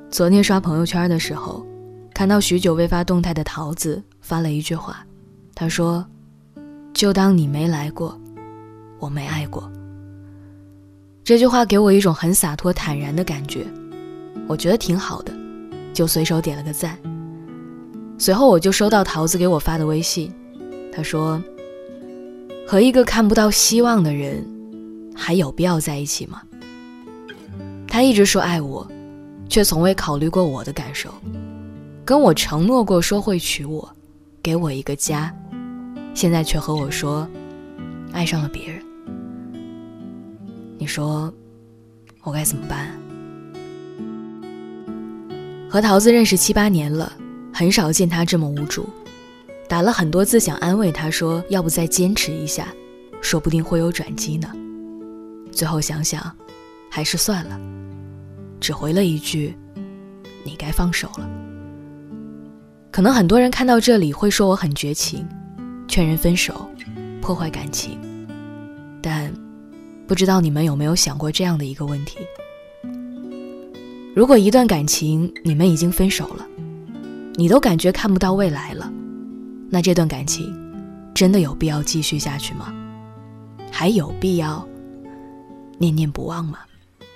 昨天刷朋友圈的时候，看到许久未发动态的桃子发了一句话，他说：就当你没来过，我没爱过。这句话给我一种很洒脱坦然的感觉，我觉得挺好的，就随手点了个赞。随后我就收到桃子给我发的微信，他说：和一个看不到希望的人还有必要在一起吗？他一直说爱我，却从未考虑过我的感受，跟我承诺过说会娶我，给我一个家，现在却和我说爱上了别人。你说我该怎么办？和桃子认识7、8年了，很少见他这么无助，打了很多字想安慰他，说要不再坚持一下，说不定会有转机呢。最后想想还是算了，只回了一句你该放手了。可能很多人看到这里会说我很绝情，劝人分手，破坏感情，但不知道你们有没有想过这样的一个问题：如果一段感情你们已经分手了，你都感觉看不到未来了，那这段感情真的有必要继续下去吗？还有必要念念不忘吗？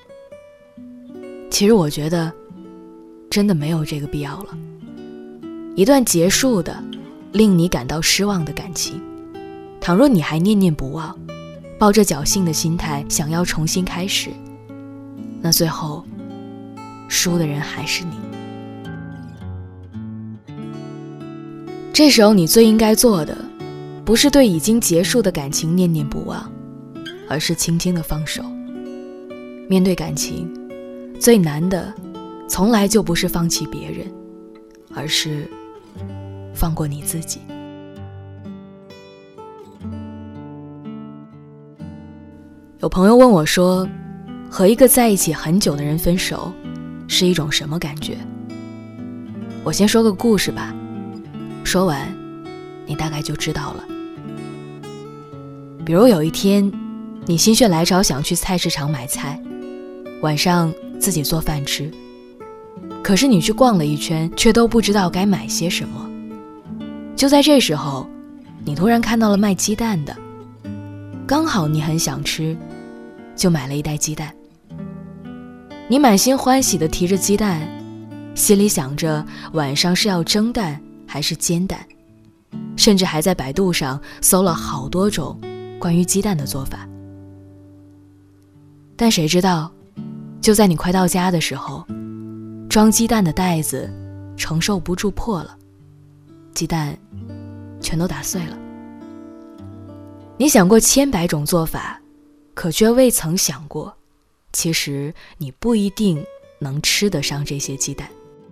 其实我觉得真的没有这个必要了。一段结束的令你感到失望的感情，倘若你还念念不忘，抱着侥幸的心态想要重新开始，那最后输的人还是你。这时候你最应该做的不是对已经结束的感情念念不忘，而是轻轻地放手。面对感情，最难的从来就不是放弃别人，而是放过你自己。有朋友问我说，和一个在一起很久的人分手是一种什么感觉？我先说个故事吧，说完你大概就知道了。比如有一天你心血来潮想去菜市场买菜，晚上自己做饭吃，可是你去逛了一圈，却都不知道该买些什么。就在这时候，你突然看到了卖鸡蛋的，刚好你很想吃，就买了一袋鸡蛋。你满心欢喜地提着鸡蛋，心里想着晚上是要蒸蛋还是煎蛋，甚至还在百度上搜了好多种关于鸡蛋的做法。但谁知道，就在你快到家的时候，装鸡蛋的袋子承受不住破了，鸡蛋全都打碎了。你想过千百种做法，可却未曾想过，其实你不一定能吃得上这些鸡蛋。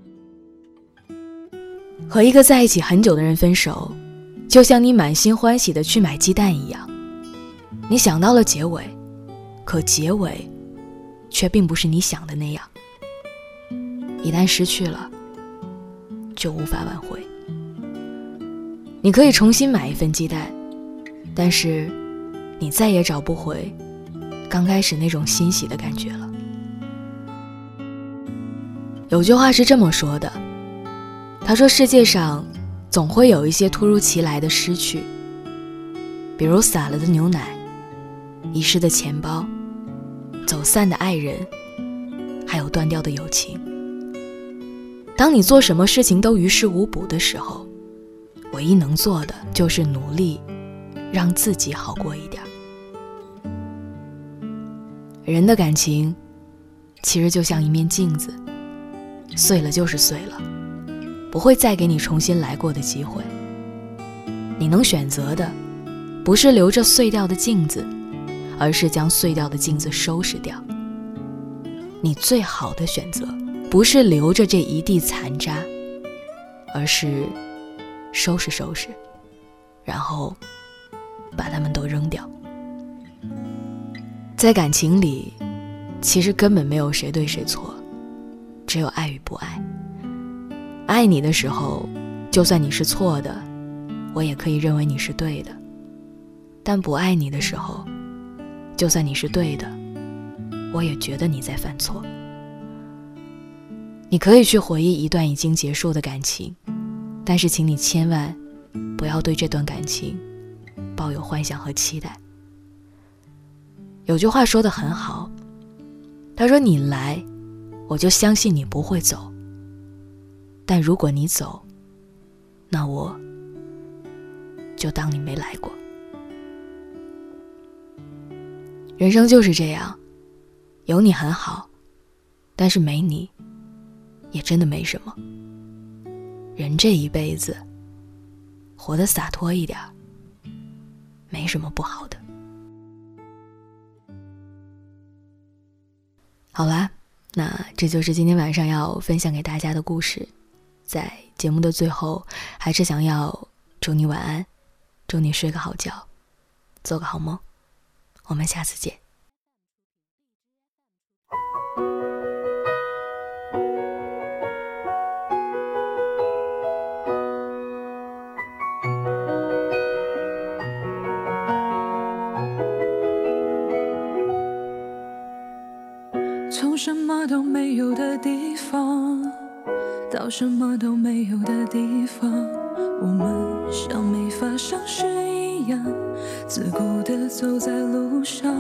和一个在一起很久的人分手，就像你满心欢喜地去买鸡蛋一样，你想到了结尾，可结尾却并不是你想的那样。一旦失去了，就无法挽回。你可以重新买一份鸡蛋，但是你再也找不回刚开始那种欣喜的感觉了。有句话是这么说的，他说世界上总会有一些突如其来的失去，比如洒了的牛奶，遗失的钱包，走散的爱人，还有断掉的友情。当你做什么事情都于事无补的时候，唯一能做的就是努力让自己好过一点。人的感情其实就像一面镜子，碎了就是碎了，不会再给你重新来过的机会。你能选择的不是留着碎掉的镜子，而是将碎掉的镜子收拾掉。你最好的选择不是留着这一地残渣，而是收拾收拾，然后把它们都扔掉。在感情里，其实根本没有谁对谁错，只有爱与不爱。爱你的时候，就算你是错的，我也可以认为你是对的；但不爱你的时候，就算你是对的，我也觉得你在犯错。 你可以去回忆一段已经结束的感情，但是请你千万不要对这段感情抱有幻想和期待。有句话说得很好，他说你来，我就相信你不会走，但如果你走，那我就当你没来过。人生就是这样，有你很好，但是没你也真的没什么。人这一辈子活得洒脱一点，没什么不好的。好啦，那这就是今天晚上要分享给大家的故事。在节目的最后，还是想要祝你晚安，祝你睡个好觉，做个好梦。我们下次见。 从什么都没有的地方到什么都没有的地方，我们像没发生事一样，自顾地走在路上。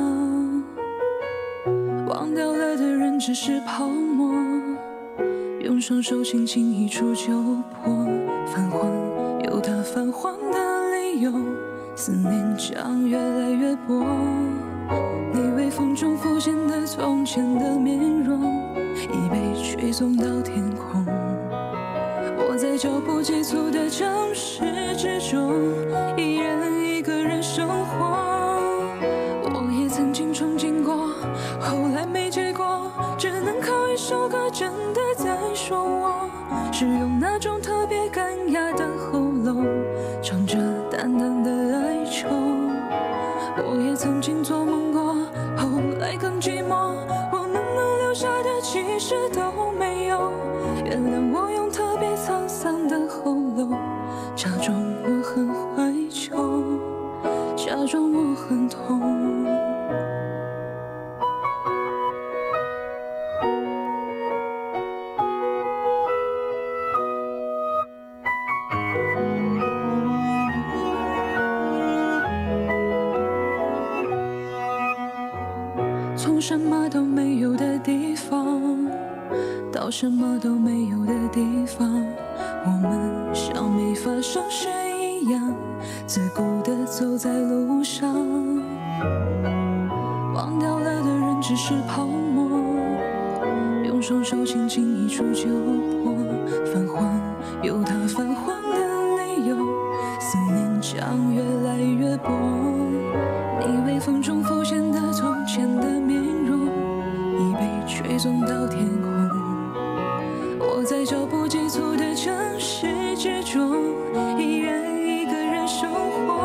忘掉了的人只是泡沫，用双手轻轻一触就破。泛黄有它泛黄的理由，思念将越来越薄。你微风中浮现的从前的面容，已被吹送到天空。我在脚步急促的城市之中，一人一个人生活。我也曾经憧憬过，后来没结果，只能靠一首歌真的在说我，是用那种特别干哑的喉咙，唱着淡淡的哀愁。我也曾经做梦过，后来更寂寞，我们能留下的其实都没有。原谅我用特别沧桑的喉咙，假装我很怀旧，假装我很痛。从什么都没有的地方到什么都没有的地方，我们像没发生事一样，自顾地走在路上。忘掉了的人只是泡沫，用双手轻轻一触就破。泛黄有它泛黄的理由，思念将越来越薄。你微风中浮现的从前的面容，已被吹送到天空。我在脚步急促的城市之中，一人一个人生活。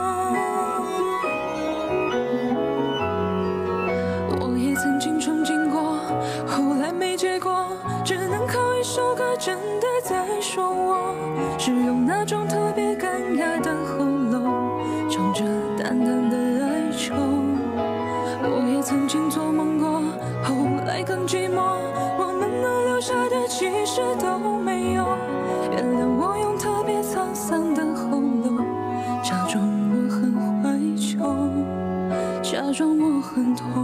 我也曾经憧憬过，后来没结果，只能靠一首歌真的在说我，是用那种特别干哑的喉咙，唱着淡淡的哀愁。我也曾经做梦过，后来更寂寞，我们能留下的其实都没有。原谅我用特别沧桑的喉咙，假装我很怀旧，假装我很痛。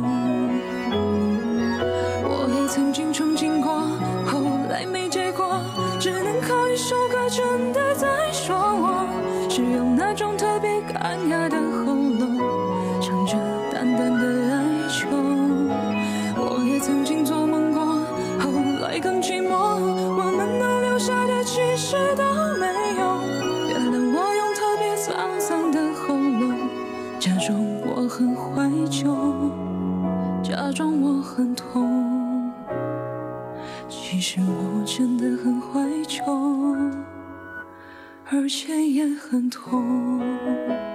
我也曾经憧憬过，后来没结果，只能靠一首歌真的在说我，是用那种特别干哑的喉咙，唱着淡淡的哀愁。我也曾经做梦过，后来更寂寞，我们能留下的其实都没有。原谅我用特别沧桑的喉咙，假装我很怀旧，假装我很痛。其实我真的很怀旧，而且也很痛。